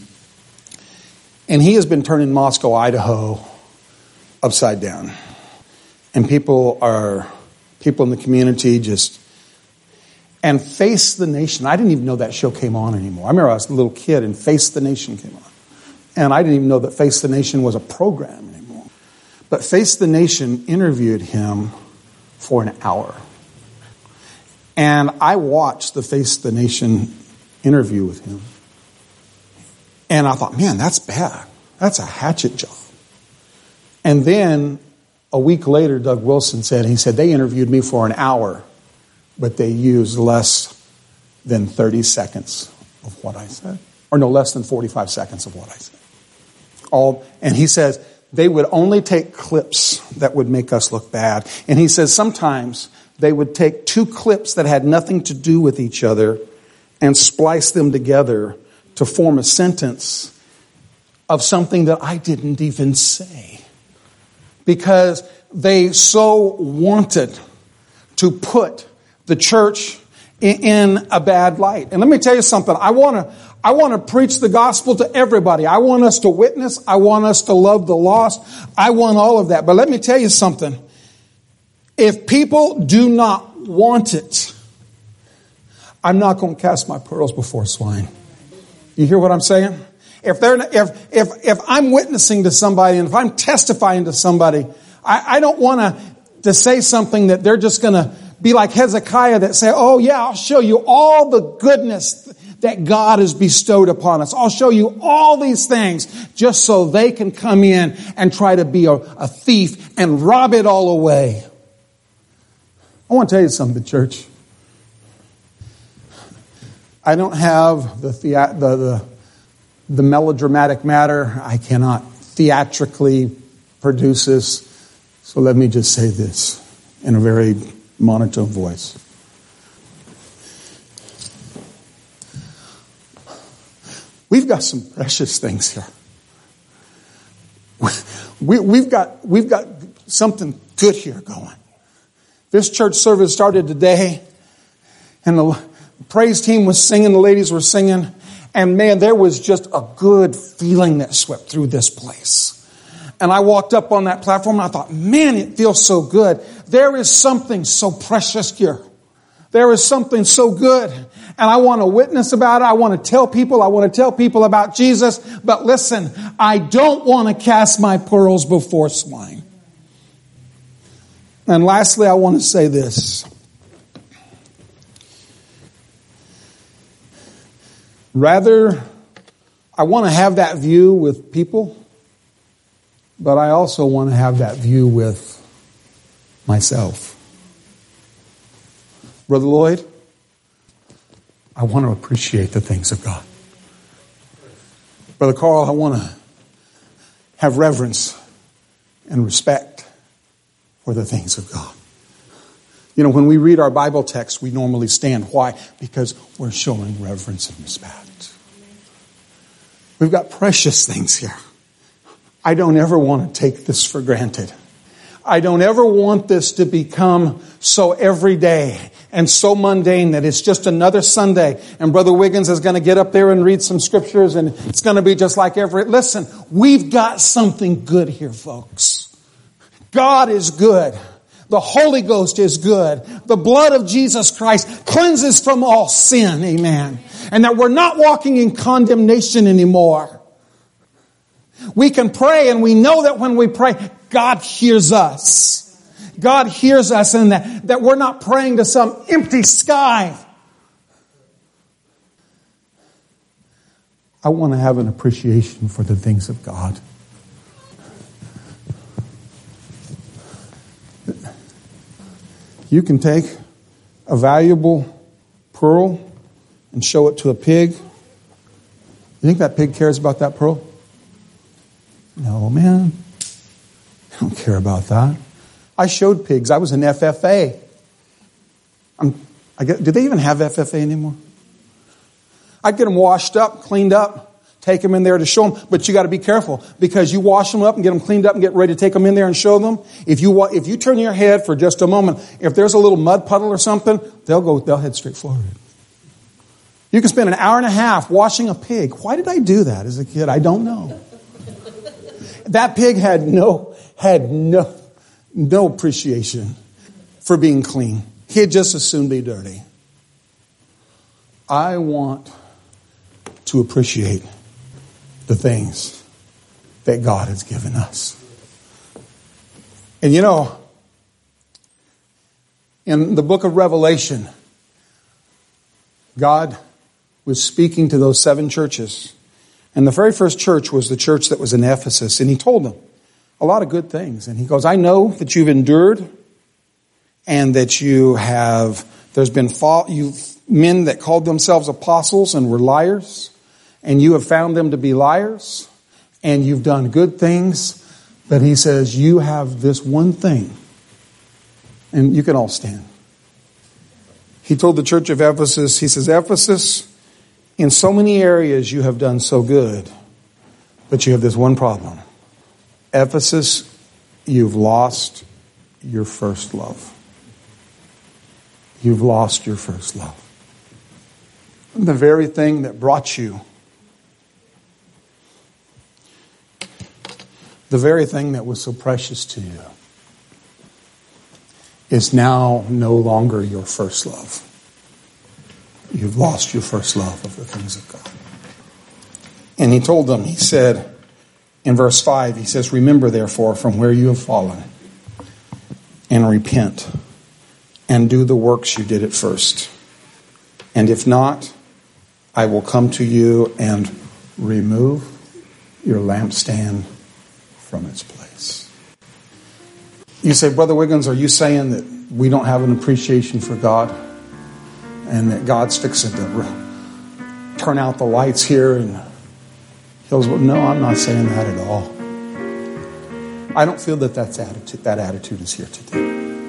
And he has been turning Moscow, Idaho upside down. And people are, people in the community just, and Face the Nation. I didn't even know that show came on anymore. I remember I was a little kid and Face the Nation came on. And I didn't even know that Face the Nation was a program anymore. But Face the Nation interviewed him for an hour. And I watched the Face the Nation interview with him. And I thought, man, that's bad. That's a hatchet job. And then a week later, Doug Wilson said, he said, they interviewed me for an hour, but they used less than thirty seconds of what I said. Or no, less than forty-five seconds of what I said. All, and he says, they would only take clips that would make us look bad. And he says sometimes they would take two clips that had nothing to do with each other and splice them together to form a sentence of something that I didn't even say. Because they so wanted to put the church in a bad light. And let me tell you something. I want to I want to preach the gospel to everybody. I want us to witness. I want us to love the lost. I want all of that. But let me tell you something. If people do not want it, I'm not going to cast my pearls before swine. You hear what I'm saying? If they're if if if I'm witnessing to somebody and if I'm testifying to somebody, I, I don't want to to say something that they're just going to be like Hezekiah that say, "Oh yeah, I'll show you all the goodness that God has bestowed upon us. I'll show you all these things just so they can come in and try to be a, a thief and rob it all away." I want to tell you something, church. I don't have the, thea- the, the, the melodramatic matter. I cannot theatrically produce this. So let me just say this in a very monotone voice. We've got some precious things here. We, we've got, we've got something good here going. This church service started today, and the praise team was singing, the ladies were singing, and man, there was just a good feeling that swept through this place. And I walked up on that platform and I thought, man, it feels so good. There is something so precious here. There is something so good. And I want to witness about it. I want to tell people. I want to tell people about Jesus. But listen, I don't want to cast my pearls before swine. And lastly, I want to say this. Rather, I want to have that view with people, but I also want to have that view with myself. Brother Lloyd, I want to appreciate the things of God. Brother Carl, I want to have reverence and respect for the things of God. You know, when we read our Bible text, we normally stand. Why? Because we're showing reverence and respect. We've got precious things here. I don't ever want to take this for granted. I don't ever want this to become so everyday and so mundane that it's just another Sunday and Brother Wiggins is going to get up there and read some scriptures and it's going to be just like every... Listen, we've got something good here, folks. God is good. The Holy Ghost is good. The blood of Jesus Christ cleanses from all sin. Amen. And that we're not walking in condemnation anymore. We can pray, and we know that when we pray, God hears us. God hears us, and that, that we're not praying to some empty sky. I want to have an appreciation for the things of God. You can take a valuable pearl and show it to a pig. You think that pig cares about that pearl? No, man. I don't care about that. I showed pigs. I was in F F A. I'm, I get, do they even have F F A anymore? I'd get them washed up, cleaned up, take them in there to show them. But you got to be careful, because you wash them up and get them cleaned up and get ready to take them in there and show them. If you if you turn your head for just a moment, if there's a little mud puddle or something, they'll go. They'll head straight forward. You can spend an hour and a half washing a pig. Why did I do that as a kid? I don't know. That pig had no had no no appreciation for being clean. He'd just as soon be dirty. I want to appreciate the things that God has given us. And you know, in the book of Revelation, God was speaking to those seven churches. And the very first church was the church that was in Ephesus. And he told them a lot of good things. And he goes, I know that you've endured, and that you have, there's been fall, you've men that called themselves apostles and were liars, and you have found them to be liars, and you've done good things. But he says, you have this one thing. And you can all stand. He told the church of Ephesus, he says, Ephesus, in so many areas you have done so good, but you have this one problem. Ephesus, you've lost your first love. You've lost your first love. The very thing that brought you, the very thing that was so precious to you, is now no longer your first love. You've lost your first love of the things of God. And he told them, he said, in verse five, he says, remember therefore from where you have fallen, and repent, and do the works you did at first. And if not, I will come to you and remove your lampstand from its place. You say, Brother Wiggins, are you saying that we don't have an appreciation for God? And that God's fixing to turn out the lights here and he'll, no, I'm not saying that at all. I don't feel that that's attitude, that attitude is here today.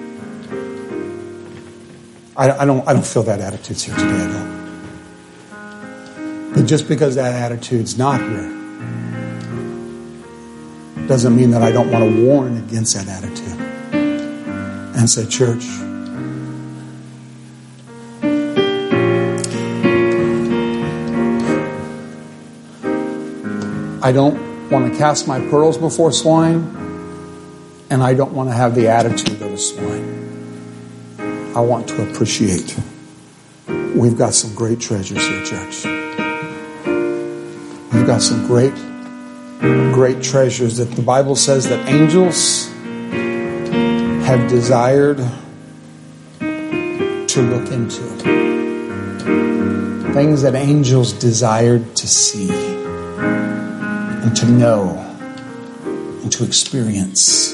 I, I don't I don't feel that attitude's here today at all. But just because that attitude's not here doesn't mean that I don't want to warn against that attitude and say, church, I don't want to cast my pearls before swine, and I don't want to have the attitude of a swine. I want to appreciate. We've got some great treasures here, church. We've got some great, great treasures that the Bible says that angels have desired to look into. Things that angels desired to see and to know and to experience.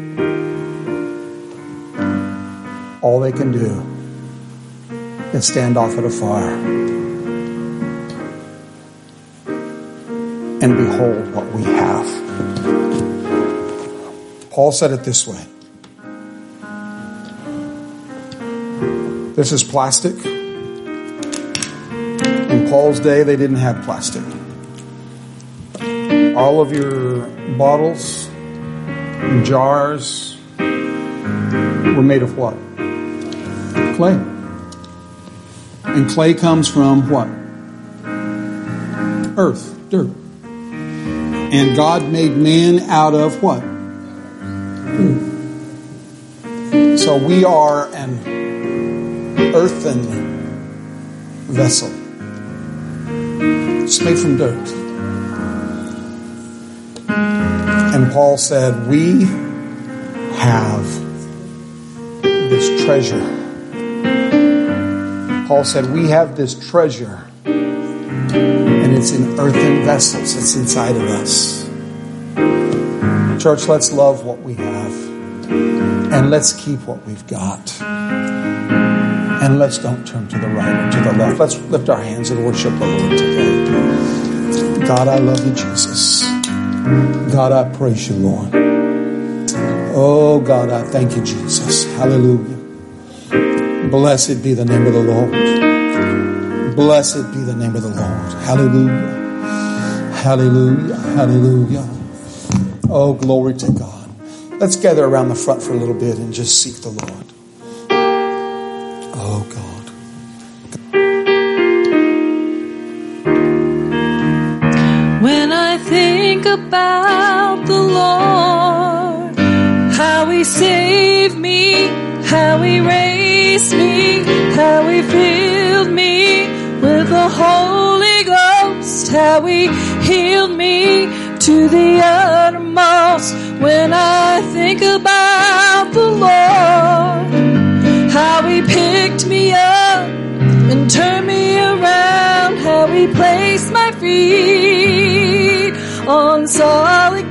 All they can do is stand off at afar and behold what we have. Paul said it this way. This is plastic. In Paul's day, they didn't have plastic. All of your bottles and jars were made of what? Clay. And clay comes from what? Earth, dirt. And God made man out of what? So we are an earthen vessel. It's made from dirt. And Paul said, we have this treasure. Paul said, we have this treasure. And it's in earthen vessels. It's inside of us. Church, let's love what we have. And let's keep what we've got. And let's don't turn to the right or to the left. Let's lift our hands and worship the Lord today. God, I love you, Jesus. God, I praise you, Lord. Oh, God, I thank you, Jesus. Hallelujah. Blessed be the name of the Lord. Blessed be the name of the Lord. Hallelujah. Hallelujah. Hallelujah. Oh, glory to God. Let's gather around the front for a little bit and just seek the Lord. Oh, God. When I think about the Lord, how He saved me, how He raised me, how He filled me with the Holy Ghost, how He healed me to the uttermost. When I think about the Lord, how He picked me up and turned me around, how He placed my feet on solid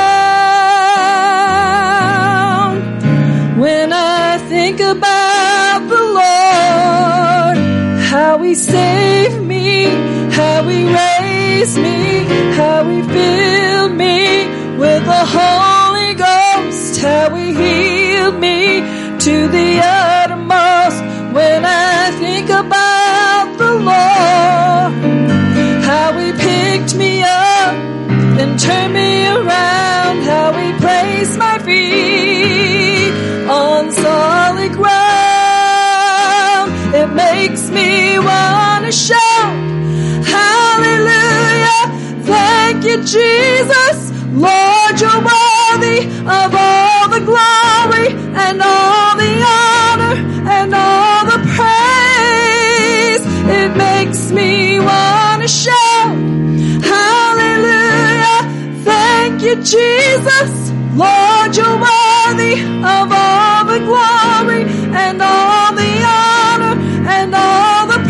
ground. When I think about the Lord, how He saved me, how He raised me, how He filled me with the Holy Ghost, how He healed me to the uttermost. When I think about the Lord, how He picked me up and turned me around, how He placed my feet on solid ground, it makes me want to shout, hallelujah, thank you, Jesus. Lord, you're worthy of all the glory and all the honor and all the praise. It makes me want to shout, hallelujah, thank you, Jesus. Lord, you're worthy of all the glory and all the honor and all the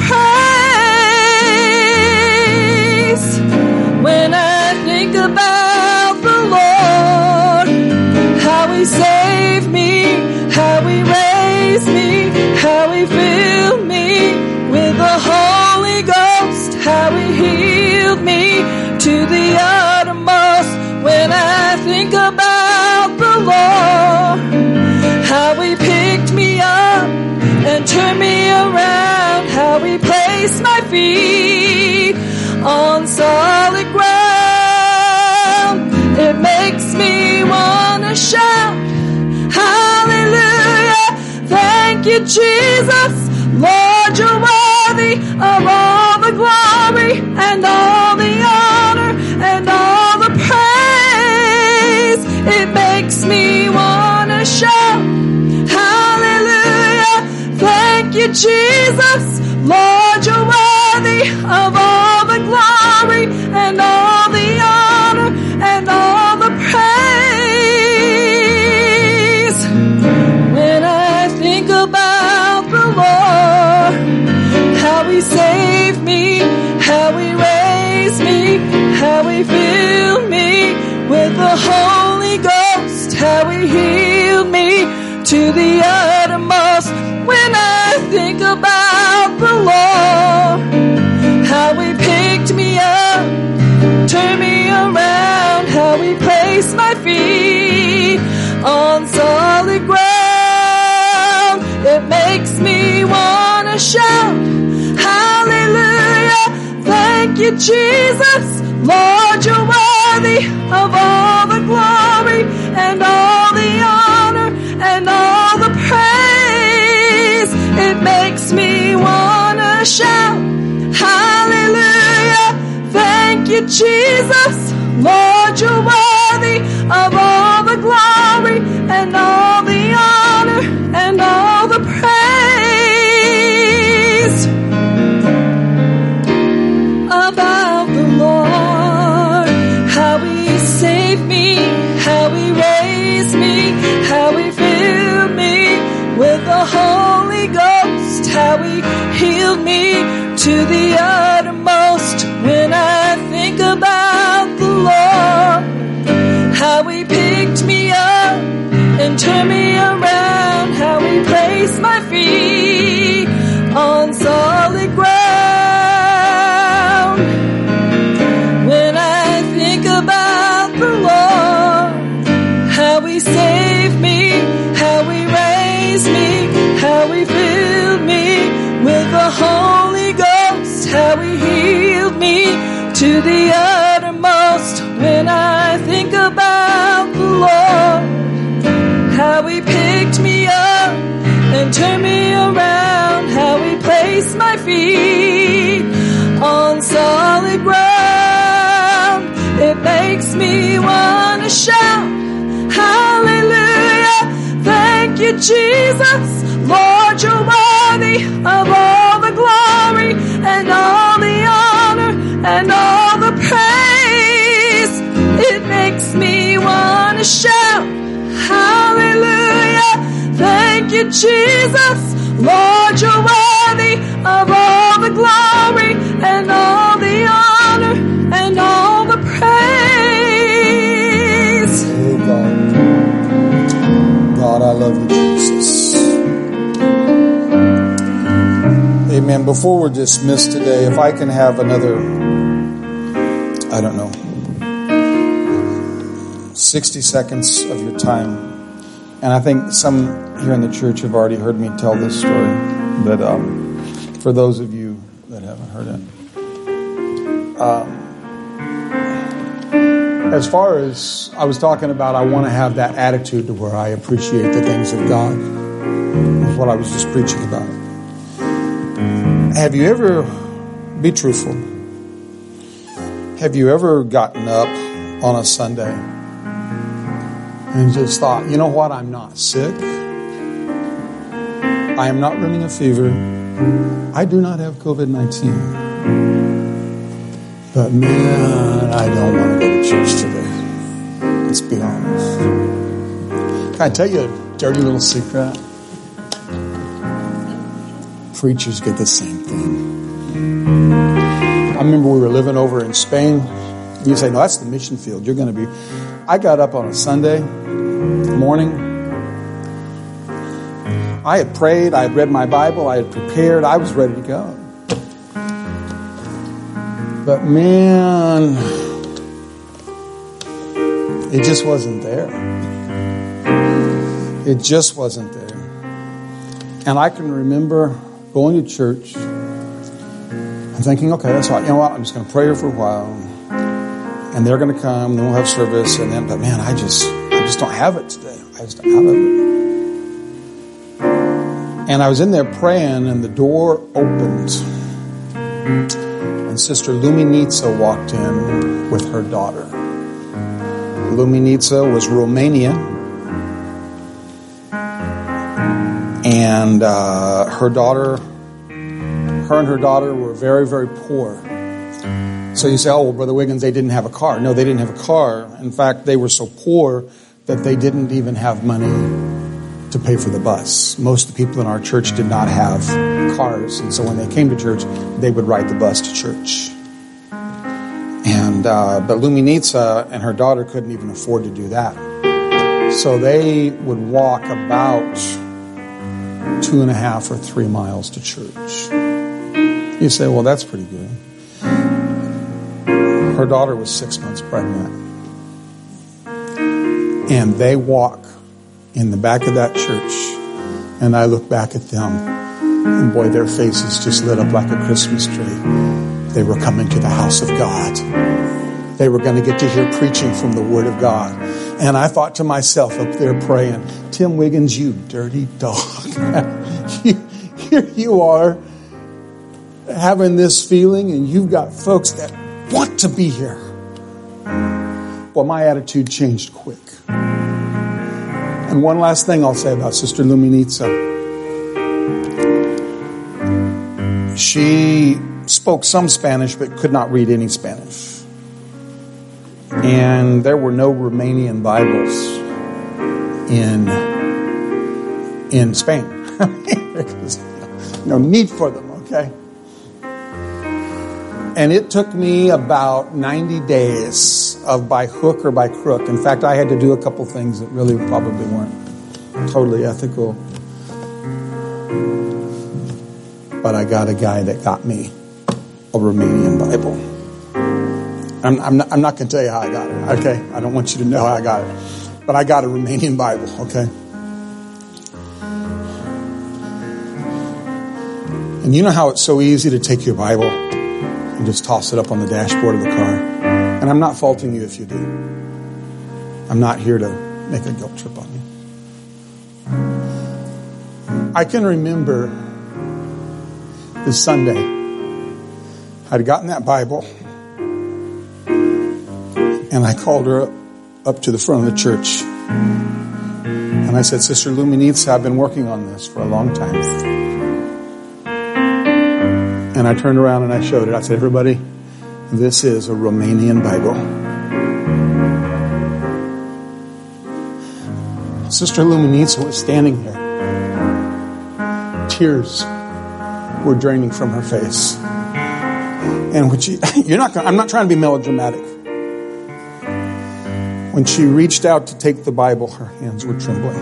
praise. When I think about the Lord, how He saved me, how He raised me, how He filled me with the Holy Ghost, how He healed me to the uttermost. When I think about the Lord, how He picked me up and turned me around, how He placed my feet on solid ground, it makes me want to shout, hallelujah, thank you, Jesus. Lord, you're worthy of all the glory and all the honor and all the praise. It makes me want to shout, hallelujah, thank you, Jesus. Lord, you're worthy of all the glory and all the honor and all the praise. When I think about the Lord, how He saved me, how He raised me, how He filled me with the Holy Ghost, how He healed me to the uttermost. When I think about the Lord, how He picked me up, turned me around, how He placed my feet on solid ground, it makes me want to shout, hallelujah, thank you, Jesus. Lord, you're worthy of all the glory and all the honor and all the praise. It makes me want to shout, hallelujah, thank you, Jesus. Lord, you're worthy of all the glory and all the honor and Holy Ghost, how he healed me to the uttermost. When I think about the Lord, how he picked me up and turned me around, how he placed my feet on solid ground. When I think about the Lord, how he saved me, how he raised me, how he filled me with the Holy Ghost, how he healed me to the uttermost. When I think about the Lord, how he picked me up and turned me around, how he placed my feet on solid ground, it makes me want to shout, hallelujah, thank you, Jesus. Lord, you're worthy of all the glory and all the honor and all the praise. It makes me want to shout, hallelujah, thank you, Jesus. Lord, you're worthy of all the glory and all the honor and all the praise. Oh God. God, I love you, Jesus. Amen. Before we're dismissed today, if I can have another, I don't know, sixty seconds of your time. And I think some here in the church have already heard me tell this story. But um, for those of you that haven't heard it, um, as far as I was talking about, I want to have that attitude to where I appreciate the things of God. That's what I was just preaching about. Have you ever, be truthful, have you ever gotten up on a Sunday and just thought, you know what, I'm not sick. I am not running a fever. I do not have covid nineteen. But man, I don't want to go to church today. Let's be honest. Can I tell you a dirty little secret? Preachers get the same thing. I remember we were living over in Spain. You say, no, that's the mission field. You're going to be... I got up on a Sunday morning. I had prayed. I had read my Bible. I had prepared. I was ready to go. But man, it just wasn't there. It just wasn't there. And I can remember going to church and thinking, okay, that's all right. You know what? I'm just going to pray here for a while. And they're going to come, then we'll have service, and then, but man, I just, I just don't have it today. I just don't have it. And I was in there praying, and the door opened, and Sister Luminitsa walked in with her daughter. Luminitsa was Romanian, and uh, her daughter, her and her daughter were very, very poor. So you say, oh, well, Brother Wiggins, they didn't have a car. No, they didn't have a car. In fact, they were so poor that they didn't even have money to pay for the bus. Most of the people in our church did not have cars. And so when they came to church, they would ride the bus to church. And uh, but Luminitsa and her daughter couldn't even afford to do that. So they would walk about two and a half or three miles to church. You say, well, that's pretty good. Her daughter was six months pregnant. And they walk in the back of that church. And I look back at them. And boy, their faces just lit up like a Christmas tree. They were coming to the house of God. They were going to get to hear preaching from the Word of God. And I thought to myself up there praying, Tim Wiggins, you dirty dog. you, here you are having this feeling, and you've got folks that want to be here. Well, my attitude changed quick. And one last thing I'll say about Sister Luminitsa. She spoke some Spanish, but could not read any Spanish. And there were no Romanian Bibles in, in Spain. There's no need for them, okay? And it took me about ninety days of by hook or by crook. In fact, I had to do a couple things that really probably weren't totally ethical. But I got a guy that got me a Romanian Bible. I'm, I'm not, I'm not going to tell you how I got it, okay? I don't want you to know how I got it. But I got a Romanian Bible, okay? And you know how it's so easy to take your Bible and just toss it up on the dashboard of the car? And I'm not faulting you if you do. I'm not here to make a guilt trip on you. I can remember this Sunday, I'd gotten that Bible, and I called her up, up to the front of the church. And I said, Sister Luminitsa, I've been working on this for a long time. And I turned around and I showed it. I said, everybody, this is a Romanian Bible. Sister Luminitsa was standing there. Tears were draining from her face. And when she, you're not gonna, I'm not trying to be melodramatic. When she reached out to take the Bible, her hands were trembling.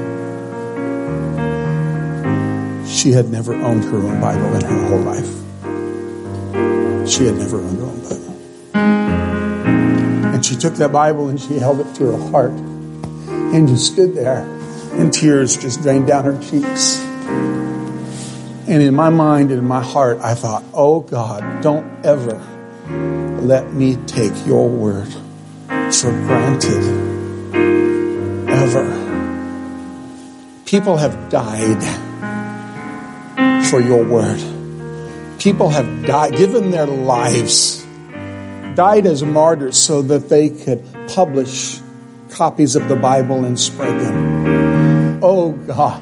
She had never owned her own Bible in her whole life. She had never owned her own Bible. And she took that Bible and she held it to her heart and just stood there, and tears just drained down her cheeks. And in my mind and in my heart, I thought, oh God, don't ever let me take your word for granted. Ever. People have died for your word. People have died, given their lives, died as martyrs so that they could publish copies of the Bible and spread them. Oh God.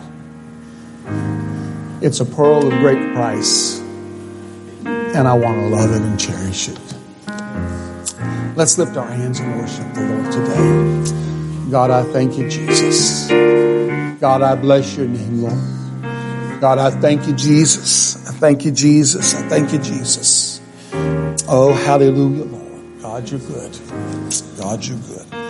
It's a pearl of great price, and I want to love it and cherish it. Let's lift our hands and worship the Lord today. God, I thank you, Jesus. God, I bless your name, Lord. God, I thank you, Jesus. I thank you, Jesus. I thank you, Jesus. Oh, hallelujah, Lord. God, you're good. God, you're good.